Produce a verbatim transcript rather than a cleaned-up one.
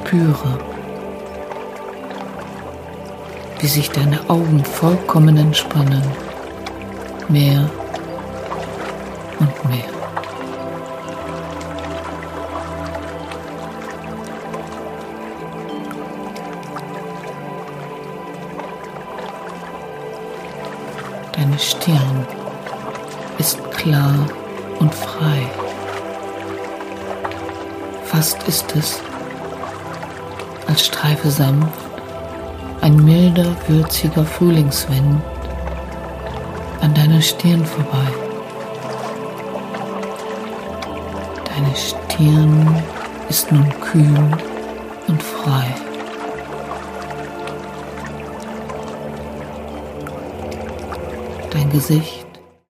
spüre, wie sich deine Augen vollkommen entspannen, mehr und mehr. Deine Stirn ist klar und frei. Fast ist es, als streife sanft ein milder, würziger Frühlingswind an deiner Stirn vorbei. Deine Stirn ist nun kühl und frei. Dein Gesicht